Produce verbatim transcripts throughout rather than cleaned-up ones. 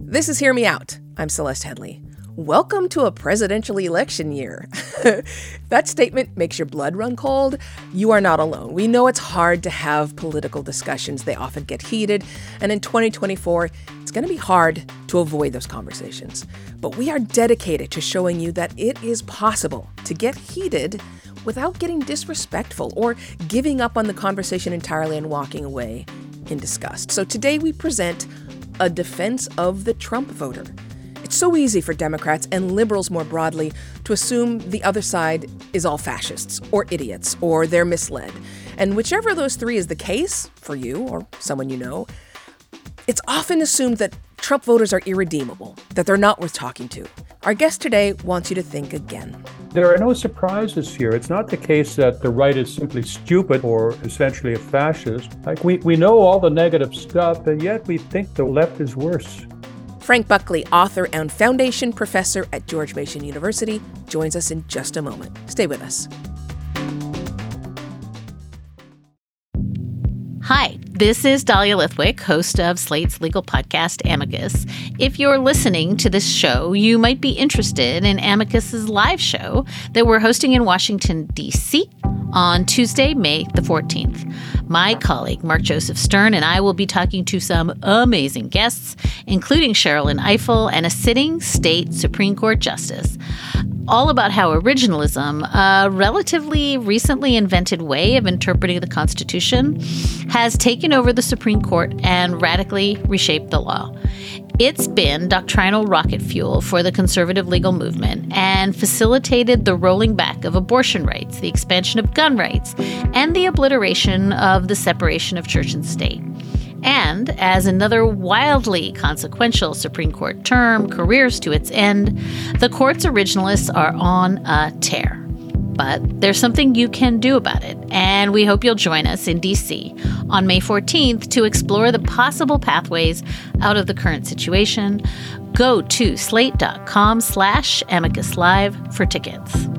This is Hear Me Out. I'm Celeste Headlee. Welcome to a presidential election year. That statement makes your blood run cold. You are not alone. We know it's hard to have political discussions. They often get heated. And in twenty twenty-four, it's going to be hard to avoid those conversations. But we are dedicated to showing you that it is possible to get heated without getting disrespectful or giving up on the conversation entirely and walking away in disgust. So today we present a defense of the Trump voter. It's so easy for Democrats and liberals more broadly to assume the other side is all fascists or idiots or they're misled. And whichever of those three is the case for you or someone you know, it's often assumed that Trump voters are irredeemable, that they're not worth talking to. Our guest today wants you to think again. There are no surprises here. It's not the case that the right is simply stupid or essentially a fascist. Like we, we know all the negative stuff, and yet we think the left is worse. Frank Buckley, author and foundation professor at George Mason University, joins us in just a moment. Stay with us. Hi, this is Dahlia Lithwick, host of Slate's legal podcast, Amicus. If you're listening to this show, you might be interested in Amicus's live show that we're hosting in Washington, D C on Tuesday, May the fourteenth. My colleague, Mark Joseph Stern, and I will be talking to some amazing guests, including Sherrilyn Ifill and a sitting state Supreme Court justice, all about how originalism, a relatively recently invented way of interpreting the Constitution, has taken over the Supreme Court and radically reshaped the law. It's been doctrinal rocket fuel for the conservative legal movement and facilitated the rolling back of abortion rights, the expansion of gun rights, and the obliteration of the separation of church and state. And as another wildly consequential Supreme Court term careers to its end, the court's originalists are on a tear. But there's something you can do about it, and we hope you'll join us in D C on May fourteenth to explore the possible pathways out of the current situation. Go to slate.com slash amicus live for tickets.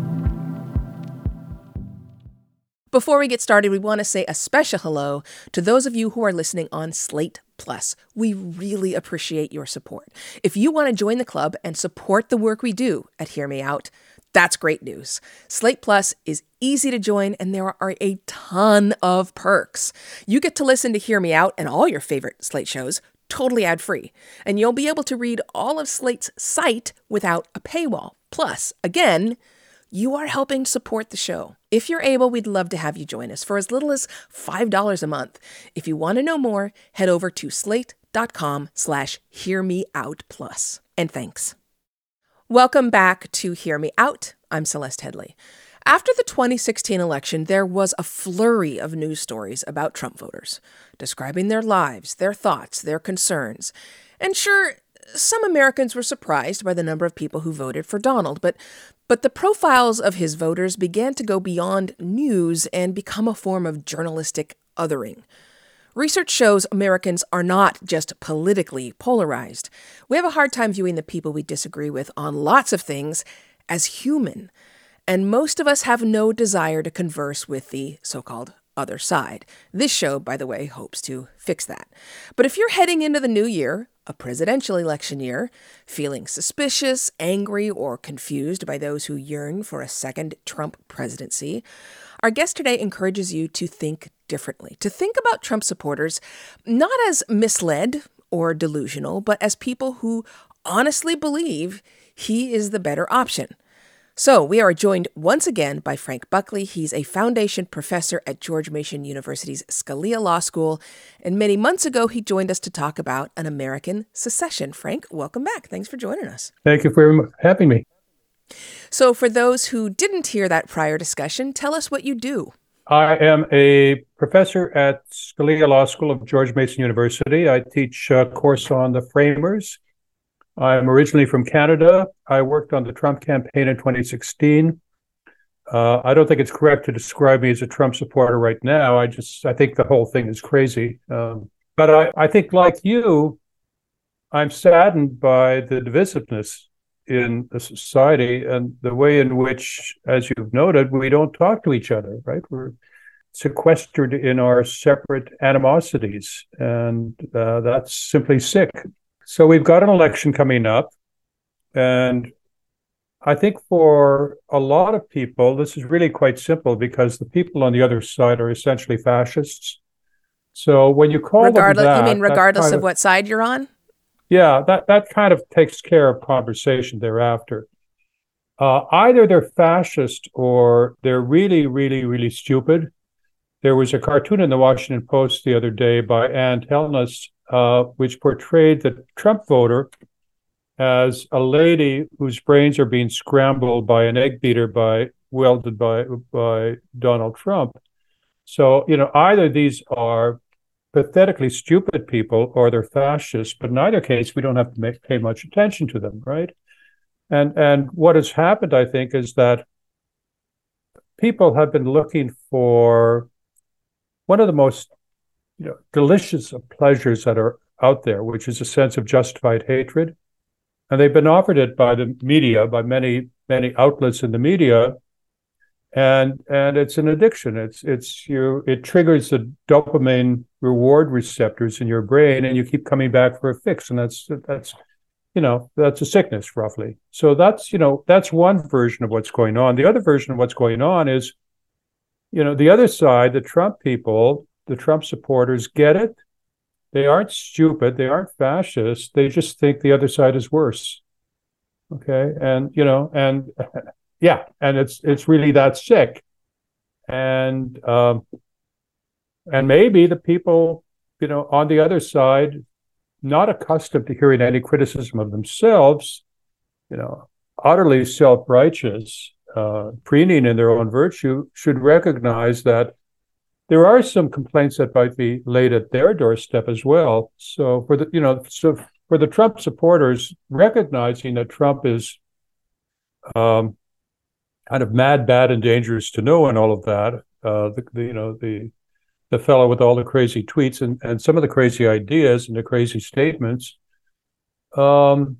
Before we get started, we want to say a special hello to those of you who are listening on Slate Plus. We really appreciate your support. If you want to join the club and support the work we do at Hear Me Out, that's great news. Slate Plus is easy to join, and there are a ton of perks. You get to listen to Hear Me Out and all your favorite Slate shows totally ad-free, and you'll be able to read all of Slate's site without a paywall. Plus, again, you are helping support the show. If you're able, we'd love to have you join us for as little as five dollars a month. If you want to know more, head over to slate.com slash hear me out plus. And thanks. Welcome back to Hear Me Out. I'm Celeste Headlee. After the twenty sixteen election, there was a flurry of news stories about Trump voters, describing their lives, their thoughts, their concerns. And sure, some Americans were surprised by the number of people who voted for Donald, but but the profiles of his voters began to go beyond news and become a form of journalistic othering. Research shows Americans are not just politically polarized. We have a hard time viewing the people we disagree with on lots of things as human. And most of us have no desire to converse with the so-called other side. This show, by the way, hopes to fix that. But if you're heading into the new year, a presidential election year, feeling suspicious, angry, or confused by those who yearn for a second Trump presidency, our guest today encourages you to think differently, to think about Trump supporters not as misled or delusional, but as people who honestly believe he is the better option. So we are joined once again by Frank Buckley. He's a foundation professor at George Mason University's Scalia Law School. And many months ago, he joined us to talk about an American secession. Frank, welcome back. Thanks for joining us. Thank you for having me. So for those who didn't hear that prior discussion, tell us what you do. I am a professor at Scalia Law School of George Mason University. I teach a course on the framers. I'm originally from Canada. I worked on the Trump campaign in twenty sixteen. Uh, I don't think it's correct to describe me as a Trump supporter right now. I just, I think the whole thing is crazy. Um, but I, I think like you, I'm saddened by the divisiveness in the society and the way in which, as you've noted, we don't talk to each other, right? We're sequestered in our separate animosities, and uh, that's simply sick. so we've got an election coming up, and I think for a lot of people, this is really quite simple because the people on the other side are essentially fascists. So when you call regardless, them that, you mean regardless of, of what side you're on? Yeah, that, that kind of takes care of conversation thereafter. Uh, either they're fascist or they're really, really, really stupid. There was a cartoon in the Washington Post the other day by Ann Telness, uh, which portrayed the Trump voter as a lady whose brains are being scrambled by an egg beater by wielded by by Donald Trump. So, you know, either these are pathetically stupid people or they're fascists, but in either case, we don't have to make, pay much attention to them, right? And and what has happened, I think, is that people have been looking for one of the most, you know, delicious of pleasures that are out there, which is a sense of justified hatred. And they've been offered it by the media, by many, many outlets in the media. And and it's an addiction. It's it's you it triggers the dopamine reward receptors in your brain, and you keep coming back for a fix. And that's that's you know, that's a sickness, roughly. So that's, you know, that's one version of what's going on. The other version of what's going on is, you know, the other side, the Trump people, the Trump supporters get it. They aren't stupid. They aren't fascists. They just think the other side is worse. Okay. And, you know, and yeah, and it's it's really that sick. And um, and maybe the people, you know, on the other side, not accustomed to hearing any criticism of themselves, you know, utterly self-righteous, uh, preening in their own virtue, should recognize that there are some complaints that might be laid at their doorstep as well. So for the, you know, so for the Trump supporters, recognizing that Trump is um, kind of mad, bad, and dangerous to know, and all of that, uh, the, the you know the the fellow with all the crazy tweets and, and some of the crazy ideas and the crazy statements, um,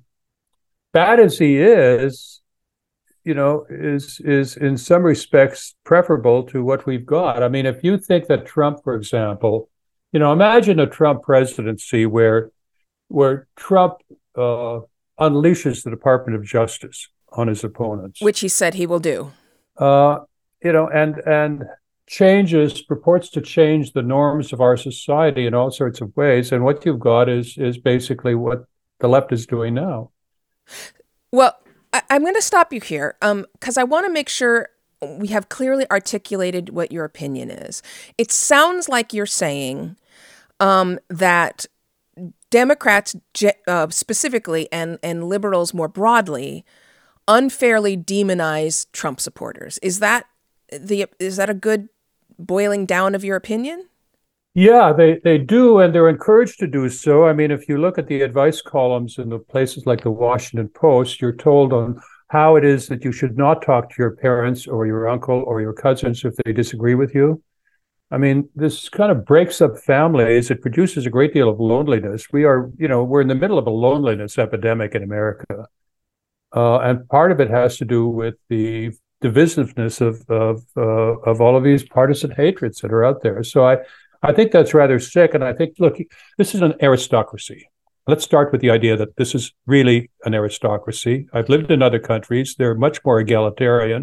bad as he is, you know, is is in some respects preferable to what we've got. I mean, if you think that Trump, for example, you know, imagine a Trump presidency where where Trump uh, unleashes the Department of Justice on his opponents, which he said he will do. Uh, you know, and and changes purports to change the norms of our society in all sorts of ways. And what you've got is is basically what the left is doing now. Well, I, I'm going to stop you here um, because I want to make sure we have clearly articulated what your opinion is. It sounds like you're saying um, that Democrats uh, specifically and, and liberals more broadly unfairly demonize Trump supporters. Is that the is that a good boiling down of your opinion? Yeah, they, they do, and they're encouraged to do so. I mean, if you look at the advice columns in the places like the Washington Post, you're told on how it is that you should not talk to your parents or your uncle or your cousins if they disagree with you. I mean, this kind of breaks up families. It produces a great deal of loneliness. We are, you know, we're in the middle of a loneliness epidemic in America. Uh, and part of it has to do with the divisiveness of of uh, of all of these partisan hatreds that are out there. So I, I think that's rather sick. And I think, look, this is an aristocracy. Let's start with the idea that this is really an aristocracy. I've lived in other countries. They're much more egalitarian.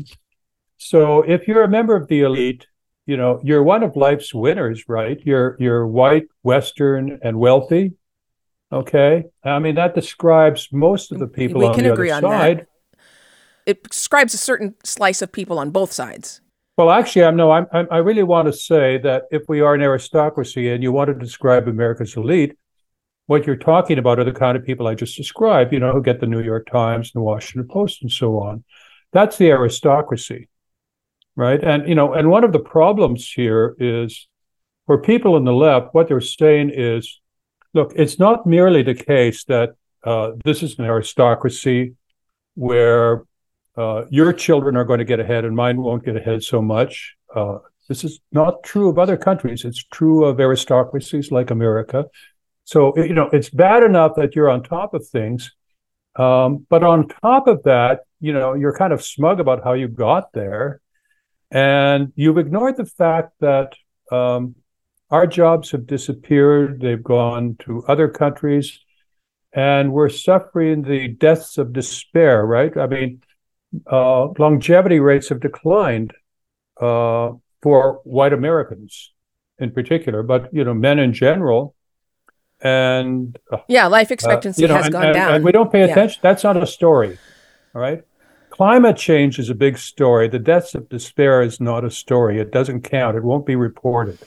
So if you're a member of the elite, you know, you're one of life's winners, right? You're you're white, Western, and wealthy. Okay. I mean, that describes most of the people we on can the agree other on side. That. It describes a certain slice of people on both sides. Well, actually, I'm no. I'm, I'm, I really want to say that if we are an aristocracy and you want to describe America's elite, what you're talking about are the kind of people I just described. You know, who get the New York Times and the Washington Post and so on. That's the aristocracy, right? And you know, and one of the problems here is for people on the left, what they're saying is, look, it's not merely the case that uh, this is an aristocracy where Uh, your children are going to get ahead and mine won't get ahead so much. Uh, this is not true of other countries. It's true of aristocracies like America. So, you know, it's bad enough that you're on top of things. Um, but on top of that, you know, you're kind of smug about how you got there. And you've ignored the fact that um, our jobs have disappeared. They've gone to other countries. and we're suffering the deaths of despair, right? I mean, uh, longevity rates have declined uh, for white Americans in particular, but, you know, men in general. And uh, yeah, life expectancy uh, you know, has and, gone and, down. And we don't pay attention. Yeah. That's not a story, all right? Climate change is a big story. The deaths of despair is not a story. It doesn't count. It won't be reported.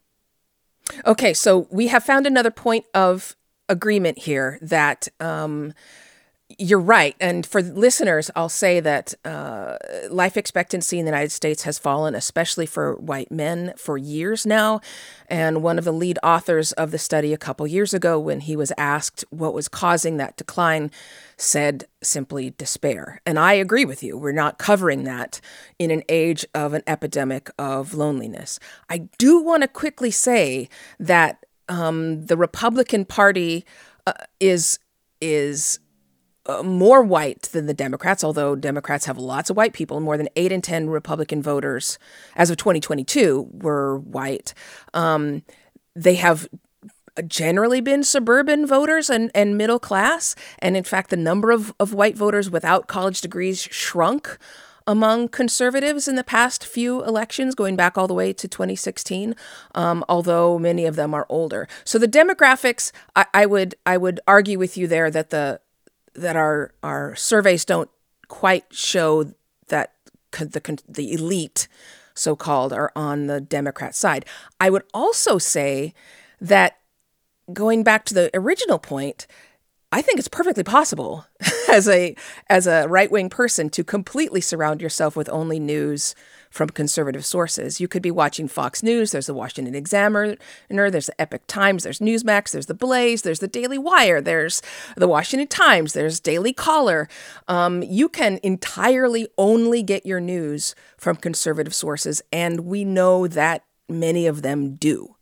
Okay, so we have found another point of agreement here that um, you're right. And for listeners, I'll say that uh, life expectancy in the United States has fallen, especially for white men, for years now. And one of the lead authors of the study a couple years ago, when he was asked what was causing that decline, said simply despair. And I agree with you. We're not covering that in an age of an epidemic of loneliness. I do want to quickly say that um, the Republican Party uh, is is Uh, more white than the Democrats, although Democrats have lots of white people. More than eight in ten Republican voters, as of twenty twenty-two, were white. Um, they have generally been suburban voters and, and middle class. And in fact, the number of, of white voters without college degrees shrunk among conservatives in the past few elections, going back all the way to twenty sixteen, um, although many of them are older. So the demographics, I, I would I would argue with you there that the that our our surveys don't quite show that the the elite, so-called, are on the Democrat side. I would also say that, going back to the original point, I think it's perfectly possible as a as a right-wing person to completely surround yourself with only news from conservative sources. You could be watching Fox News, there's the Washington Examiner, there's the Epoch Times, there's Newsmax, there's the Blaze, there's the Daily Wire, there's the Washington Times, there's Daily Caller. Um, you can entirely only get your news from conservative sources, and we know that many of them do.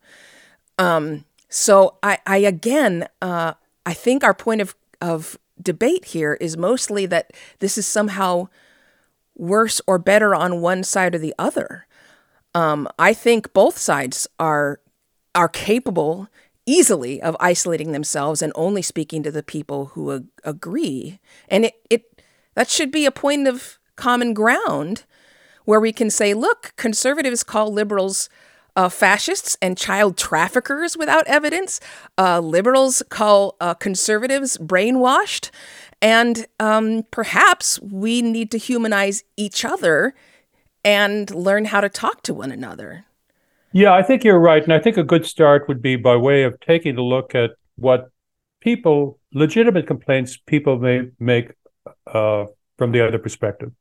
Um, so I, I again, uh, I think our point of, of debate here is mostly that this is somehow worse or better on one side or the other. Um, I think both sides are are capable easily of isolating themselves and only speaking to the people who ag- agree. And it, it that should be a point of common ground where we can say, look, conservatives call liberals uh, fascists and child traffickers without evidence. Uh, liberals call uh, conservatives brainwashed. And um, perhaps we need to humanize each other and learn how to talk to one another. Yeah, I think you're right. And I think a good start would be by way of taking a look at what people, legitimate complaints people may make uh, from the other perspective.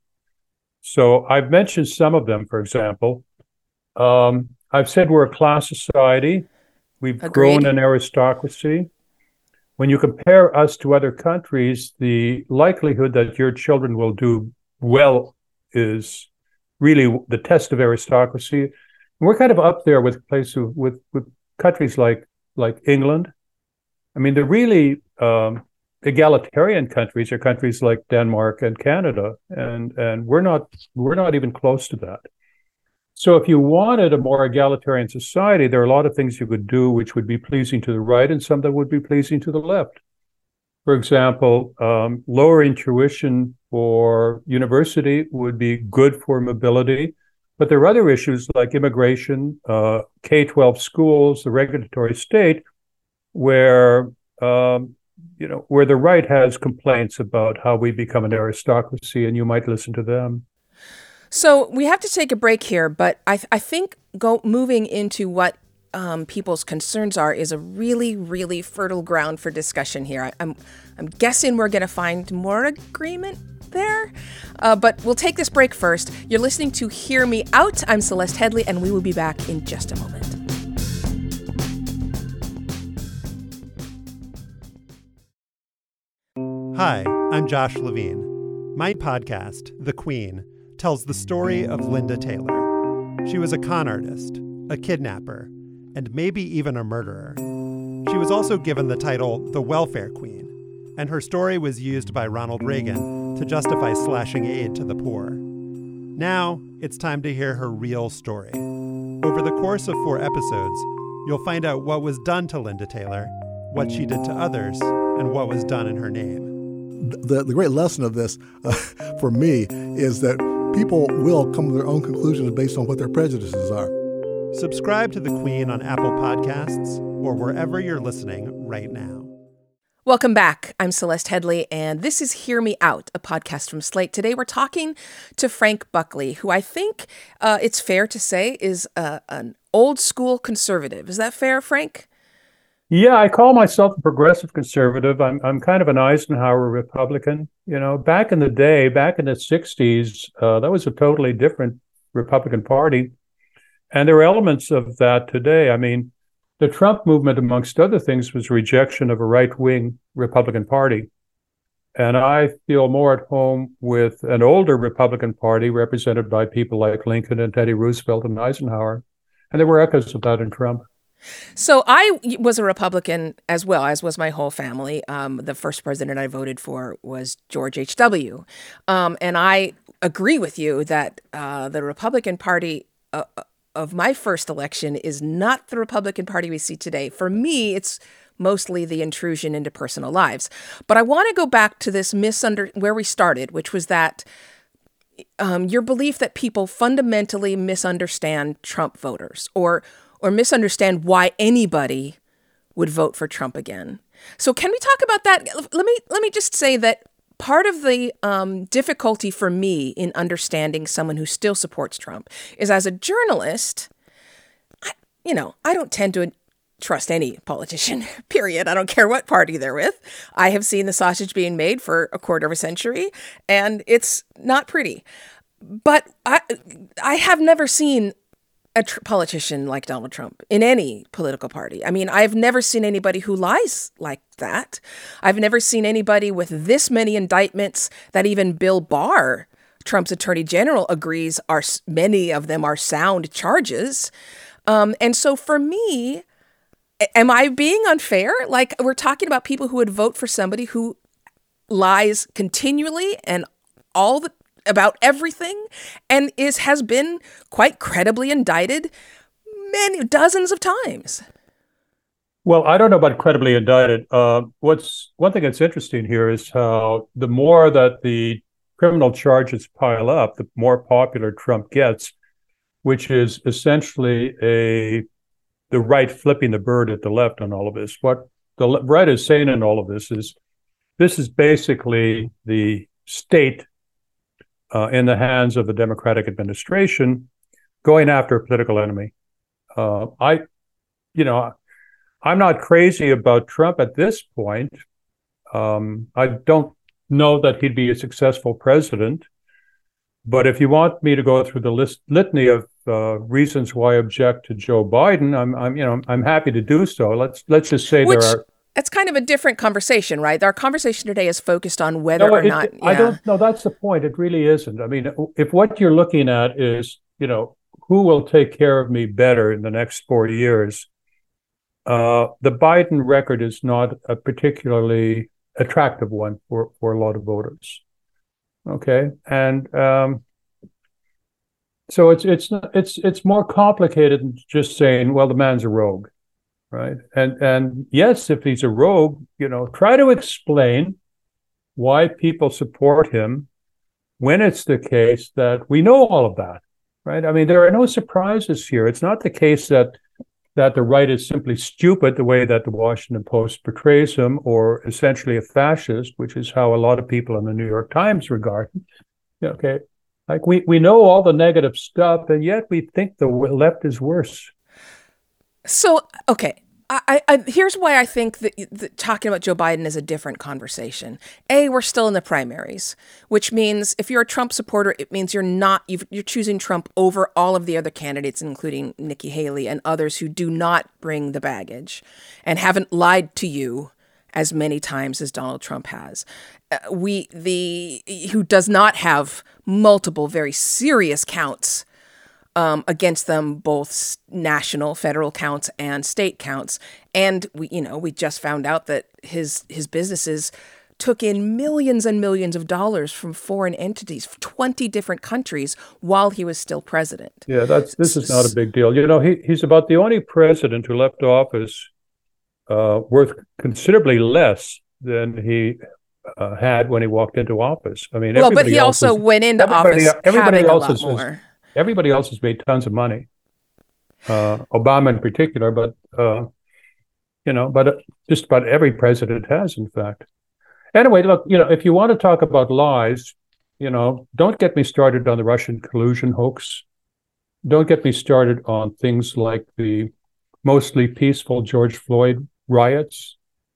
So I've mentioned some of them, for example. Um, I've said we're a class society. We've Agreed. grown an aristocracy. When you compare us to other countries, the likelihood that your children will do well is really the test of aristocracy. And we're kind of up there with places with with countries like like England. I mean, the really um, egalitarian countries are countries like Denmark and Canada, and and we're not we're not even close to that. So if you wanted a more egalitarian society, there are a lot of things you could do which would be pleasing to the right and some that would be pleasing to the left. For example, um, lowering tuition for university would be good for mobility, but there are other issues like immigration, uh, K twelve schools, the regulatory state, where um, you know where the right has complaints about how we become an aristocracy, and you might listen to them. So we have to take a break here, but I, th- I think go moving into what um, people's concerns are is a really, really fertile ground for discussion here. I, I'm I'm guessing we're going to find more agreement there, uh, but we'll take this break first. You're listening to Hear Me Out. I'm Celeste Headley, and we will be back in just a moment. Hi, I'm Josh Levine. My podcast, The Queen, tells the story of Linda Taylor. She was a con artist, a kidnapper, and maybe even a murderer. She was also given the title the Welfare Queen, and her story was used by Ronald Reagan to justify slashing aid to the poor. Now, it's time to hear her real story. Over the course of four episodes, you'll find out what was done to Linda Taylor, what she did to others, and what was done in her name. The, the great lesson of this uh, for me is that people will come to their own conclusions based on what their prejudices are. Subscribe to The Queen on Apple Podcasts or wherever you're listening right now. Welcome back. I'm Celeste Headlee, and this is Hear Me Out, a podcast from Slate. Today we're talking to Frank Buckley, who I think uh, it's fair to say is uh, an old school conservative. Is that fair, Frank? Yeah, I call myself a progressive conservative. I'm I'm kind of an Eisenhower Republican. You know, back in the day, back in the sixties, uh, that was a totally different Republican Party. And there are elements of that today. I mean, the Trump movement, amongst other things, was rejection of a right-wing Republican Party. And I feel more at home with an older Republican Party represented by people like Lincoln and Teddy Roosevelt and Eisenhower. And there were echoes of that in Trump. So I was a Republican as well, as was my whole family. Um, the first president I voted for was George H W Um, and I agree with you that uh, the Republican Party uh, of my first election is not the Republican Party we see today. For me, it's mostly the intrusion into personal lives. But I want to go back to this misunder where we started, which was that um, your belief that people fundamentally misunderstand Trump voters or or misunderstand why anybody would vote for Trump again. So can we talk about that? Let me let me just say that part of the um, difficulty for me in understanding someone who still supports Trump is, as a journalist, I, you know, I don't tend to trust any politician, period. I don't care what party they're with. I have seen the sausage being made for a quarter of a century, and it's not pretty. But I, I have never seen a tr- politician like Donald Trump in any political party. I mean, I've never seen anybody who lies like that. I've never seen anybody with this many indictments that even Bill Barr, Trump's attorney general, agrees are many of them are sound charges. Um, and so for me, am I being unfair? Like, we're talking about people who would vote for somebody who lies continually and all the about everything, and is has been quite credibly indicted many dozens of times. Well, I don't know about credibly indicted. Uh, what's one thing that's interesting here is how the more that the criminal charges pile up, the more popular Trump gets, which is essentially a the right flipping the bird at the left on all of this. What the right is saying in all of this is this is basically the state Uh, in the hands of the Democratic administration, going after a political enemy. Uh, I, you know, I'm not crazy about Trump at this point. Um, I don't know that he'd be a successful president. But if you want me to go through the list litany of uh, reasons why I object to Joe Biden, I'm, I'm, you know, I'm happy to do so. Let's let's just say Which- there are. It's kind of a different conversation, right? Our conversation today is focused on whether No, or it, not. I yeah. don't know. That's the point. It really isn't. I mean, if what you're looking at is, you know, who will take care of me better in the next four years, uh, the Biden record is not a particularly attractive one for, for a lot of voters. Okay, and um, so it's it's it's it's more complicated than just saying, well, the man's a rogue. Right. And and yes, if he's a rogue, you know, try to explain why people support him when it's the case that we know all of that. Right. I mean, there are no surprises here. It's not the case that that the right is simply stupid the way that the Washington Post portrays him, or essentially a fascist, which is how a lot of people in the New York Times regard him. Okay. Like we, we know all the negative stuff, and yet we think the left is worse. So, okay, I, I, here's why I think that, that talking about Joe Biden is a different conversation. A, we're still in the primaries, which means if you're a Trump supporter, it means you're not, you've, you're choosing Trump over all of the other candidates, including Nikki Haley and others who do not bring the baggage and haven't lied to you as many times as Donald Trump has. Uh, we, the, who does not have multiple very serious counts Um, against them, both national, federal counts and state counts. And we, you know, we just found out that his his businesses took in millions and millions of dollars from foreign entities, twenty different countries, while he was still president. Yeah, that's this is not a big deal. You know, he he's about the only president who left office uh, worth considerably less than he uh, had when he walked into office. I mean, well, but he also is, went into everybody, office everybody having else a lot is, more. Everybody else has made tons of money. Uh, Obama in particular, but uh, you know, but just about every president has, in fact. Anyway, look, you know, if you want to talk about lies, you know, don't get me started on the Russian collusion hoax. Don't get me started on things like the mostly peaceful George Floyd riots,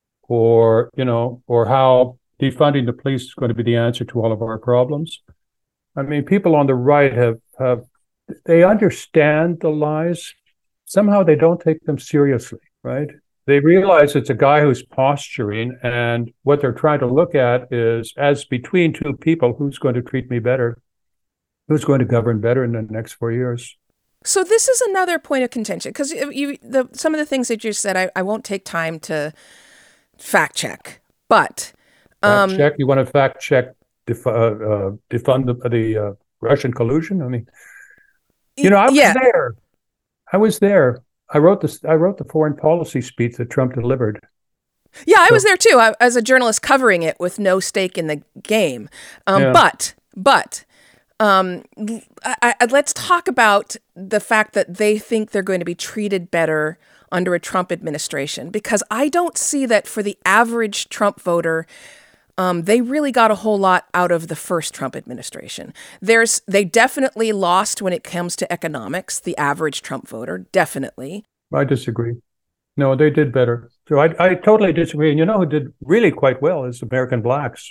or, you know, or how defunding the police is going to be the answer to all of our problems. I mean, people on the right have, have they understand the lies. Somehow they don't take them seriously, right? They realize it's a guy who's posturing, and what they're trying to look at is, as between two people, who's going to treat me better? Who's going to govern better in the next four years? So this is another point of contention, because you, the, some of the things that you said, I, I won't take time to fact check, but um, fact check. You want to fact check def, uh, uh, defund the, the uh, Russian collusion? I mean, you know, I was yeah. there. I was there. I wrote this. I wrote the foreign policy speech that Trump delivered. Yeah, I so, was there too. I, as a journalist covering it with no stake in the game. Um, yeah. But, but, um, I, I, let's talk about the fact that they think they're going to be treated better under a Trump administration, because I don't see that for the average Trump voter. Um, they really got a whole lot out of the first Trump administration. There's, they definitely lost when it comes to economics, the average Trump voter, definitely. I disagree. No, they did better. So I, I totally disagree. And you know who did really quite well is American blacks.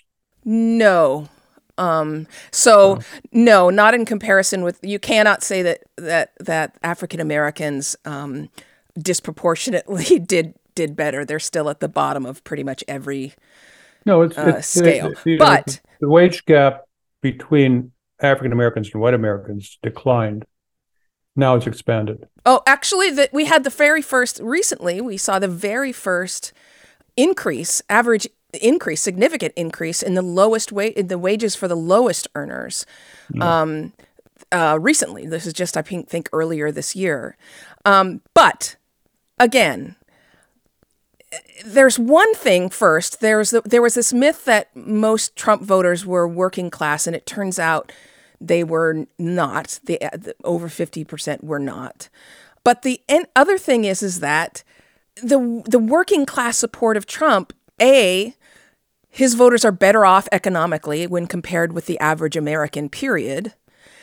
No. Um, so, oh. no, not in comparison with, you cannot say that that, that African Americans um, disproportionately did did better. They're still at the bottom of pretty much every No, it's, uh, it's scale. It, it, but know, the wage gap between African Americans and white Americans declined. Now it's expanded. Oh, actually, that we had the very first recently. We saw the very first increase, average increase, significant increase in the lowest wage, in the wages for the lowest earners. No. Um, uh, recently, this is just I think earlier this year. Um, but again. There's one thing first. There's the, there was this myth that most Trump voters were working class, and it turns out they were not. The, the over fifty percent were not. But the and other thing is is that the the working class support of Trump, A, his voters are better off economically when compared with the average American, period.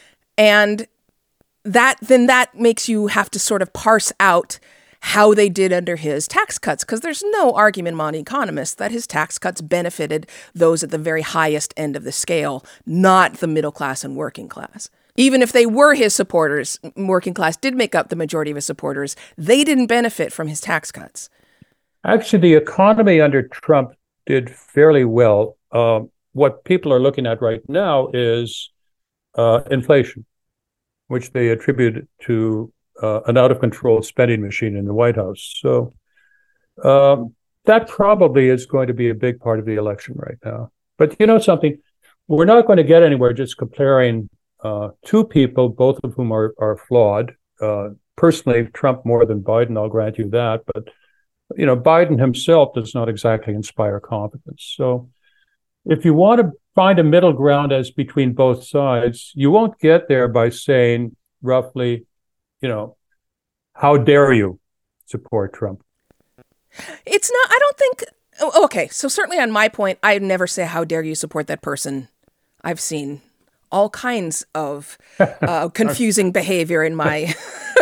And that then that makes you have to sort of parse out how they did under his tax cuts, because there's no argument among economists that his tax cuts benefited those at the very highest end of the scale, not the middle class and working class. Even if they were his supporters, working class did make up the majority of his supporters, they didn't benefit from his tax cuts. Actually, the economy under Trump did fairly well. Uh, what people are looking at right now is uh, inflation, which they attribute to Uh, an out-of-control spending machine in the White House. So um, that probably is going to be a big part of the election right now. But you know something? We're not going to get anywhere just comparing uh, two people, both of whom are, are flawed. Uh, personally, Trump more than Biden, I'll grant you that. But, you know, Biden himself does not exactly inspire confidence. So if you want to find a middle ground as between both sides, you won't get there by saying roughly, you know, how dare you support Trump? It's not, I don't think, oh, okay, so certainly on my point, I never say, how dare you support that person. I've seen all kinds of uh, confusing behavior in my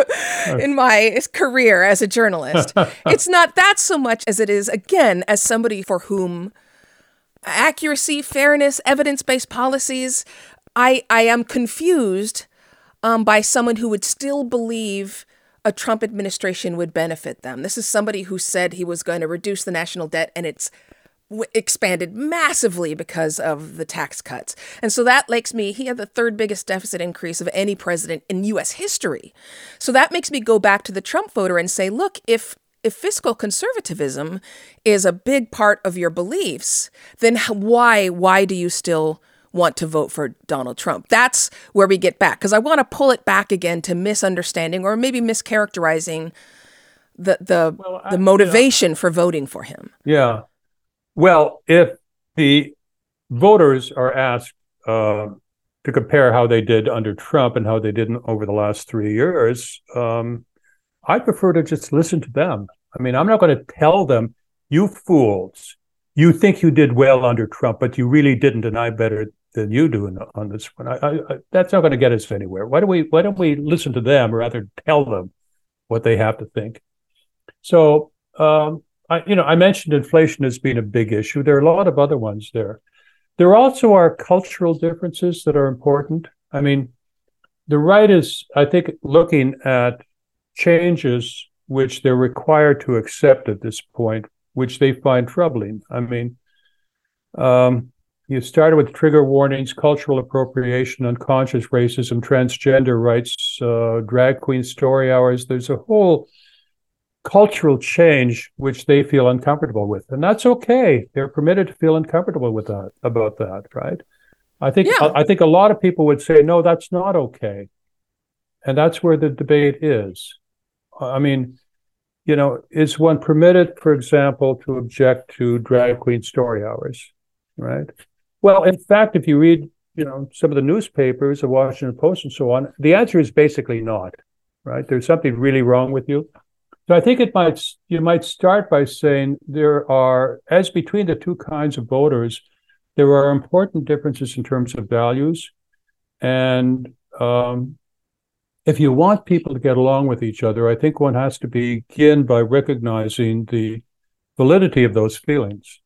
in my career as a journalist. It's not that so much as it is, again, as somebody for whom accuracy, fairness, evidence-based policies, I, I am confused Um, by someone who would still believe a Trump administration would benefit them. This is somebody who said he was going to reduce the national debt, and it's w- expanded massively because of the tax cuts. And so that makes me, he had the third biggest deficit increase of any president in U S history. So that makes me go back to the Trump voter and say, look, if if fiscal conservatism is a big part of your beliefs, then why why do you still want to vote for Donald Trump? That's where we get back, because I want to pull it back again to misunderstanding or maybe mischaracterizing the the, well, I, the motivation yeah. for voting for him. Yeah. Well, if the voters are asked uh, to compare how they did under Trump and how they did over the last three years, um, I prefer to just listen to them. I mean, I'm not going to tell them, you fools, you think you did well under Trump, but you really didn't, and I better than you do in, on this one. I, I, that's not going to get us anywhere. Why don't we? Why don't we listen to them rather than tell them what they have to think? So, um, I, you know, I mentioned inflation as being a big issue. There are a lot of other ones there. There also are cultural differences that are important. I mean, the right is, I think, looking at changes which they're required to accept at this point, which they find troubling. I mean, um, you started with trigger warnings, cultural appropriation, unconscious racism, transgender rights, uh, drag queen story hours. There's a whole cultural change which they feel uncomfortable with, and that's okay. They're permitted to feel uncomfortable with that, about that, right? I think yeah. I, I think a lot of people would say, no, that's not okay, and that's where the debate is. I mean, you know, is one permitted, for example, to object to drag queen story hours, right? Well, in fact, if you read, you know, some of the newspapers, the Washington Post and so on, the answer is basically not, right? There's something really wrong with you. So I think it might you might start by saying there are, as between the two kinds of voters, there are important differences in terms of values. And um, if you want people to get along with each other, I think one has to begin by recognizing the validity of those feelings.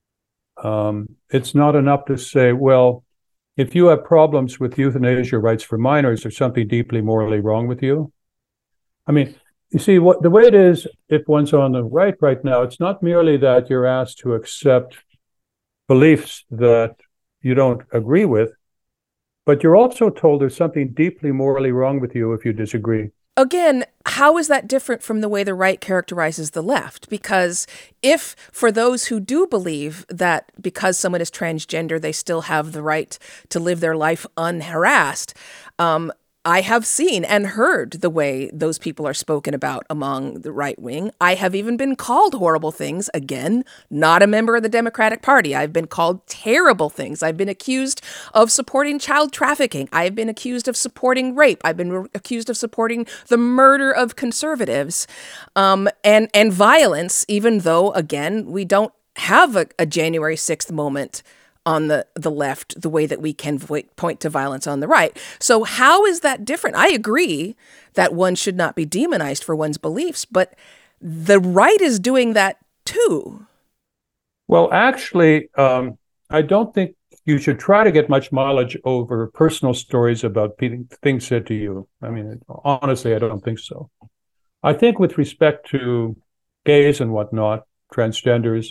Um, it's not enough to say, well, if you have problems with euthanasia rights for minors, there's something deeply morally wrong with you. I mean, you see, what the way it is, if one's on the right right now, it's not merely that you're asked to accept beliefs that you don't agree with, but you're also told there's something deeply morally wrong with you if you disagree. Again, how is that different from the way the right characterizes the left? Because if, for those who do believe that because someone is transgender, they still have the right to live their life unharassed, um, I have seen and heard the way those people are spoken about among the right wing. I have even been called horrible things. Again, not a member of the Democratic Party. I've been called terrible things. I've been accused of supporting child trafficking. I've been accused of supporting rape. I've been re- accused of supporting the murder of conservatives um, and, and violence, even though, again, we don't have a, a January sixth moment on the, the left, the way that we can vo- point to violence on the right. So how is that different? I agree that one should not be demonized for one's beliefs, but the right is doing that too. Well, actually, um, I don't think you should try to get much mileage over personal stories about things said to you. I mean, honestly, I don't think so. I think with respect to gays and whatnot, transgenders,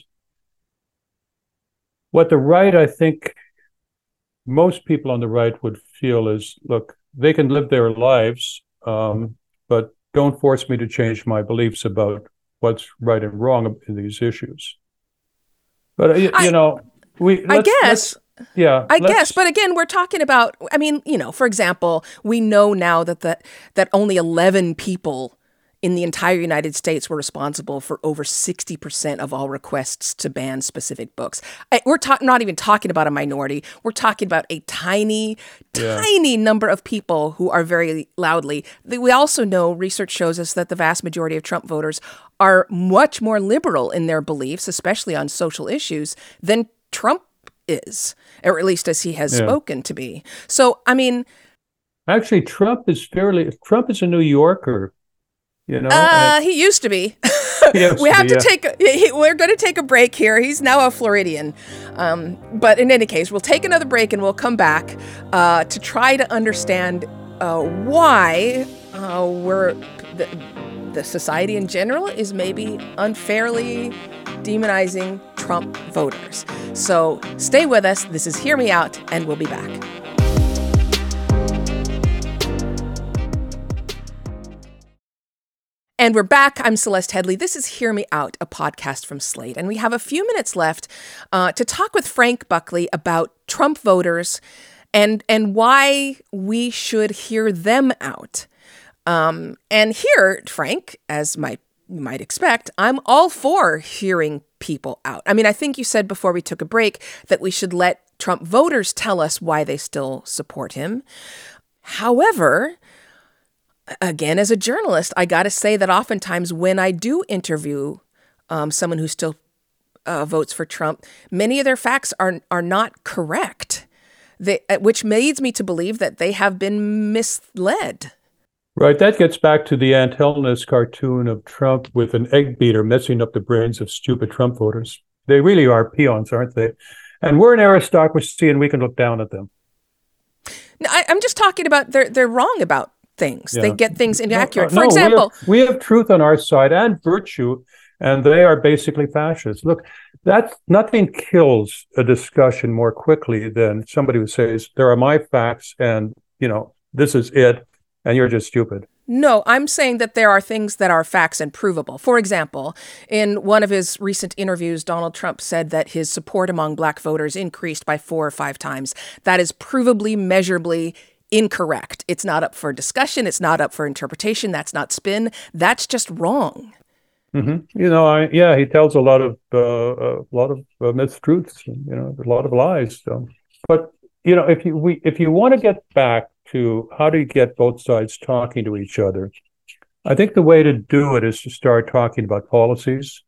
what the right, I think most people on the right would feel is, look, they can live their lives, um, but don't force me to change my beliefs about what's right and wrong in these issues. But, you, I, you know, we. I guess. Yeah. I guess. But again, we're talking about, I mean, you know, for example, we know now that the, that only eleven people in the entire United States were responsible for over sixty percent of all requests to ban specific books. We're ta- not even talking about a minority. We're talking about a tiny, yeah. tiny number of people who are very loudly. We also know research shows us that the vast majority of Trump voters are much more liberal in their beliefs, especially on social issues, than Trump is, or at least as he has yeah. spoken to be. So, I mean... Actually, Trump is fairly... Trump is a New Yorker. You know, uh, he used to be. Used we have to, to yeah. take. He, we're going to take a break here. He's now a Floridian, um, but in any case, we'll take another break and we'll come back uh, to try to understand uh, why uh, we're the, the society in general is maybe unfairly demonizing Trump voters. So stay with us. This is Hear Me Out, and we'll be back. And we're back. I'm Celeste Headley. This is Hear Me Out, a podcast from Slate. And we have a few minutes left uh, to talk with Frank Buckley about Trump voters and and why we should hear them out. Um, and here, Frank, as my you might expect, I'm all for hearing people out. I mean, I think you said before we took a break that we should let Trump voters tell us why they still support him. However, again, as a journalist, I got to say that oftentimes when I do interview um, someone who still uh, votes for Trump, many of their facts are are not correct, they, which leads me to believe that they have been misled. Right. That gets back to the Aunt Helena's cartoon of Trump with an egg beater messing up the brains of stupid Trump voters. They really are peons, aren't they? And we're an aristocracy and we can look down at them. No, I, I'm just talking about they're they're wrong about things. Yeah. They get things inaccurate. No, For no, example, we have, we have truth on our side and virtue, and they are basically fascists. Look, that nothing kills a discussion more quickly than somebody who says, there are my facts and, you know, this is it. And you're just stupid. No, I'm saying that there are things that are facts and provable. For example, in one of his recent interviews, Donald Trump said that his support among black voters increased by four or five times. That is provably, measurably incorrect. It's not up for discussion. It's not up for interpretation. That's not spin. That's just wrong. Mm-hmm. You know, I, yeah, he tells a lot of uh, a lot of uh, mistruths. You know, a lot of lies. So. But you know, if you we if you want to get back to how do you get both sides talking to each other, I think the way to do it is to start talking about policies.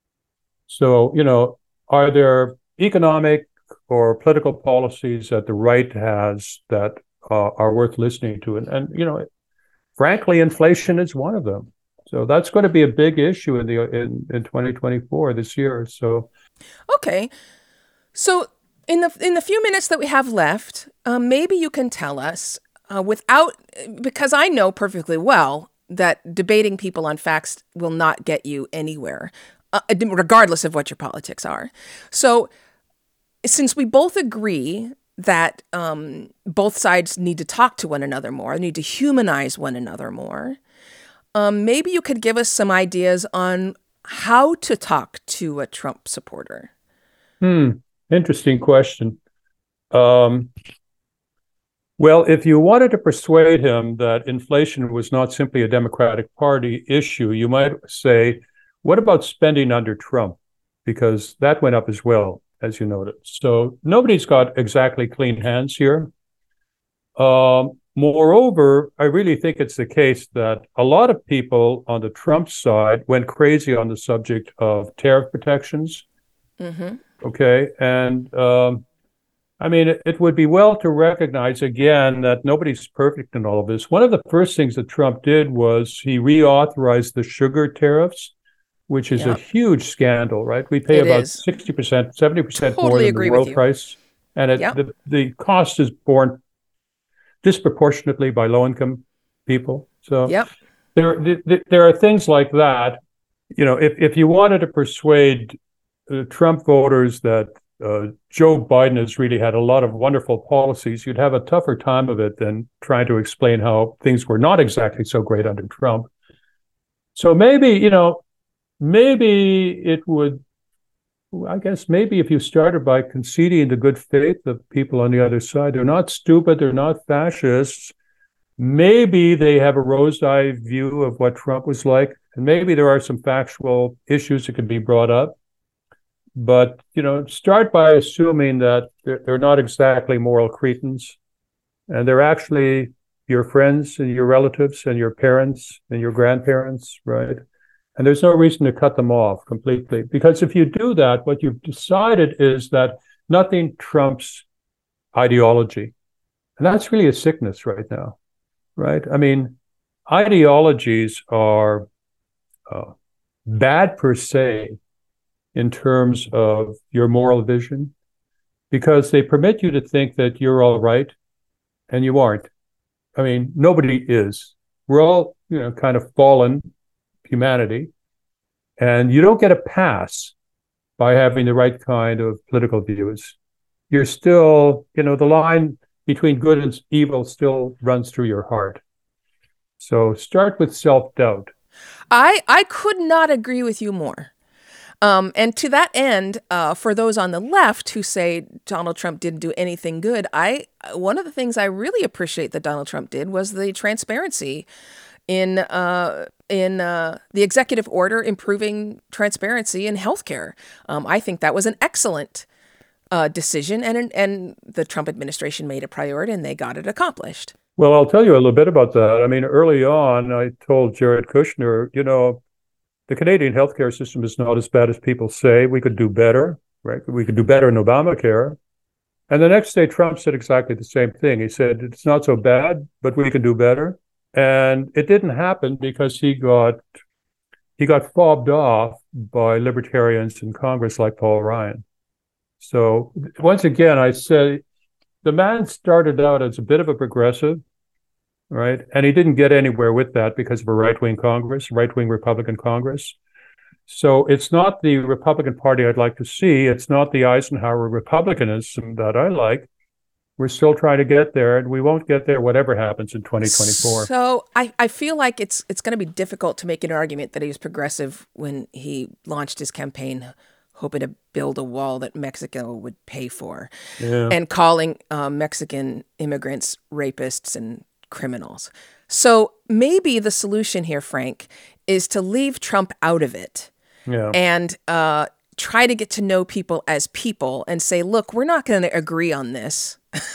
So, you know, are there economic or political policies that the right has that uh, are worth listening to? And, and, you know, frankly, inflation is one of them. So that's going to be a big issue in the in, in twenty twenty-four this year. So, okay. So in the in the few minutes that we have left, um, maybe you can tell us uh, without, because I know perfectly well that debating people on facts will not get you anywhere, uh, regardless of what your politics are. So since we both agree that um, both sides need to talk to one another more, need to humanize one another more, um, maybe you could give us some ideas on how to talk to a Trump supporter. Hmm. Interesting question. Um, well, if you wanted to persuade him that inflation was not simply a Democratic Party issue, you might say, what about spending under Trump? Because that went up as well, as you noted. So nobody's got exactly clean hands here. Um, moreover, I really think it's the case that a lot of people on the Trump side went crazy on the subject of tariff protections. Mm-hmm. Okay. And um, I mean, it, it would be well to recognize again that nobody's perfect in all of this. One of the first things that Trump did was he reauthorized the sugar tariffs, which is yep. a huge scandal, right? We pay it about is. sixty percent, seventy percent totally more than the world price. And it, yep. the, the cost is borne disproportionately by low-income people. So yep. there, there, there are things like that. You know, if, if you wanted to persuade uh, Trump voters that uh, Joe Biden has really had a lot of wonderful policies, you'd have a tougher time of it than trying to explain how things were not exactly so great under Trump. So maybe, you know, maybe it would, I guess maybe if you started by conceding the good faith of people on the other side, they're not stupid, they're not fascists. Maybe they have a rose-eye view of what Trump was like, and maybe there are some factual issues that could be brought up. But, you know, start by assuming that they're, they're not exactly moral cretins, and they're actually your friends and your relatives and your parents and your grandparents, right? And there's no reason to cut them off completely. Because if you do that, what you've decided is that nothing trumps ideology. And that's really a sickness right now, right? I mean, ideologies are uh, bad per se in terms of your moral vision, because they permit you to think that you're all right, and you aren't. I mean, nobody is. We're all, you know, kind of fallen humanity, and you don't get a pass by having the right kind of political views. You're still, you know, the line between good and evil still runs through your heart. So start with self-doubt. I I could not agree with you more. Um, and to that end, uh, for those on the left who say Donald Trump didn't do anything good, I one of the things I really appreciate that Donald Trump did was the transparency in uh, in uh, the executive order improving transparency in healthcare. Um, I think that was an excellent uh, decision, and and the Trump administration made a priority, and they got it accomplished. Well, I'll tell you a little bit about that. I mean, early on, I told Jared Kushner, you know, the Canadian healthcare system is not as bad as people say. We could do better, right? We could do better in Obamacare. And the next day, Trump said exactly the same thing. He said, it's not so bad, but we can do better. And it didn't happen because he got he got fobbed off by libertarians in Congress like Paul Ryan. So once again, I say the man started out as a bit of a progressive, right? And he didn't get anywhere with that because of a right-wing Congress, right-wing Republican Congress. So it's not the Republican Party I'd like to see. It's not the Eisenhower Republicanism that I like. We're still trying to get there, and we won't get there whatever happens in twenty twenty-four. So I, I feel like it's it's going to be difficult to make an argument that he was progressive when he launched his campaign hoping to build a wall that Mexico would pay for, yeah. and calling uh, Mexican immigrants rapists and criminals. So maybe the solution here, Frank, is to leave Trump out of it, yeah. and uh, try to get to know people as people and say, look, we're not going to agree on this.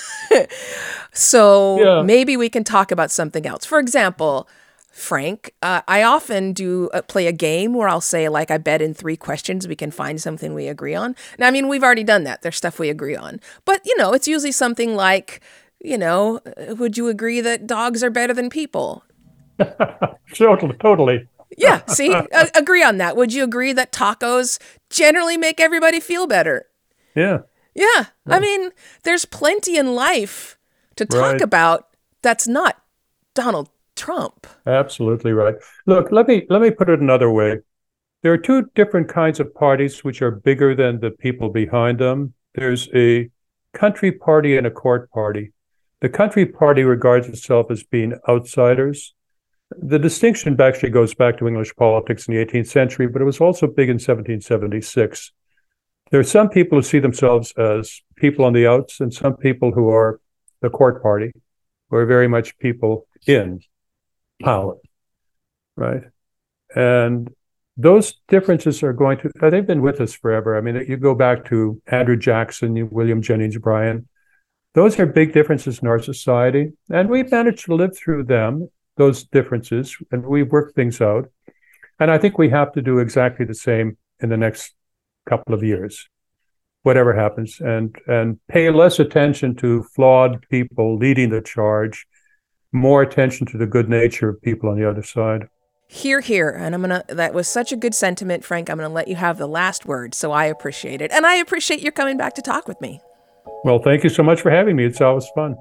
so yeah. maybe we can talk about something else. For example, Frank, uh, I often do uh, play a game where I'll say, like, I bet in three questions we can find something we agree on. Now, I mean, we've already done that. There's stuff we agree on. But, you know, it's usually something like, you know, would you agree that dogs are better than people? totally, totally. Yeah, see, uh, agree on that. Would you agree that tacos generally make everybody feel better? Yeah. Yeah. yeah. I mean, there's plenty in life to talk right. about that's not Donald Trump. Absolutely right. Look, let me let me put it another way. There are two different kinds of parties which are bigger than the people behind them. There's a country party and a court party. The country party regards itself as being outsiders. The distinction actually goes back to English politics in the eighteenth century, but it was also big in seventeen seventy-six. There are some people who see themselves as people on the outs and some people who are the court party, who are very much people in power, right? And those differences are going to, they've been with us forever. I mean, you go back to Andrew Jackson, William Jennings Bryan. Those are big differences in our society, and we've managed to live through them, those differences, and we've worked things out. And I think we have to do exactly the same in the next couple of years, whatever happens, and and pay less attention to flawed people leading the charge, more attention to the good nature of people on the other side. Hear, hear. And I'm going to, that was such a good sentiment, Frank. I'm going to let you have the last word. So I appreciate it. And I appreciate you coming back to talk with me. Well, thank you so much for having me. It's always fun.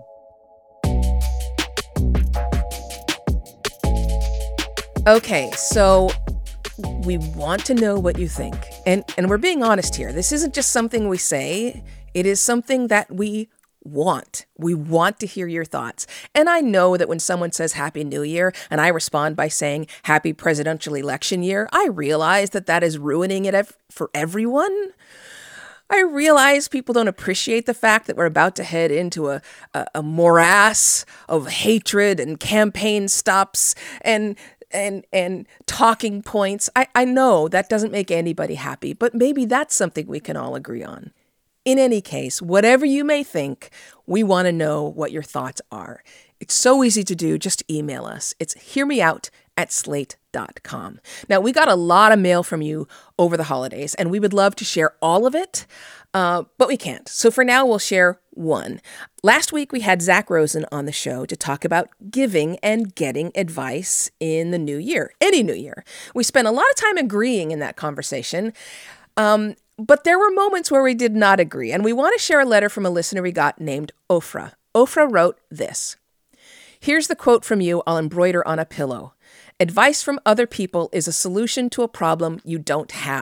Okay, so we want to know what you think. And and we're being honest here. This isn't just something we say. It is something that we want. We want to hear your thoughts. And I know that when someone says Happy New Year and I respond by saying Happy Presidential Election Year, I realize that that is ruining it ev- for everyone. I realize people don't appreciate the fact that we're about to head into a, a, a morass of hatred and campaign stops and and and talking points. I, I know that doesn't make anybody happy, but maybe that's something we can all agree on. In any case, whatever you may think, we want to know what your thoughts are. It's so easy to do. Just email us. It's hearmeout at slate dot com. Now, we got a lot of mail from you over the holidays, and we would love to share all of it, uh, but we can't. So for now, we'll share one. Last week, we had Zach Rosen on the show to talk about giving and getting advice in the new year, any new year. We spent a lot of time agreeing in that conversation, um, but there were moments where we did not agree, and we want to share a letter from a listener we got named Ofra. Ofra wrote this. Here's the quote from you I'll embroider on a pillow. Advice from other people is a solution to a problem you don't have.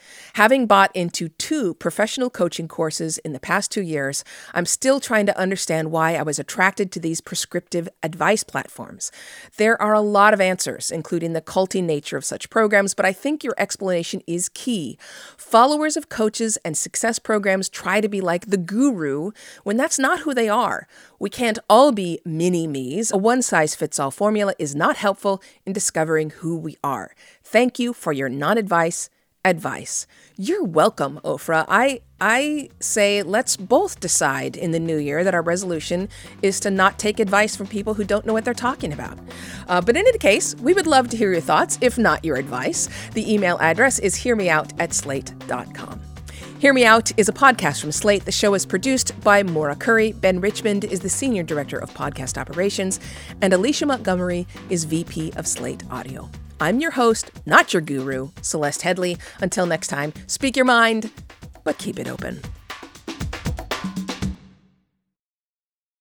Having bought into two professional coaching courses in the past two years, I'm still trying to understand why I was attracted to these prescriptive advice platforms. There are a lot of answers, including the culty nature of such programs, but I think your explanation is key. Followers of coaches and success programs try to be like the guru when that's not who they are. We can't all be mini-me's. A one-size-fits-all formula is not helpful in discovering who we are. Thank you for your non-advice advice. You're welcome, Ofra. I I say let's both decide in the new year that our resolution is to not take advice from people who don't know what they're talking about. Uh, but in any case, we would love to hear your thoughts, if not your advice. The email address is hearmeout at slate dot com. Hear Me Out is a podcast from Slate. The show is produced by Maura Curry. Ben Richmond is the Senior Director of Podcast Operations, and Alicia Montgomery is V P of Slate Audio. I'm your host, not your guru, Celeste Headlee. Until next time, speak your mind, but keep it open.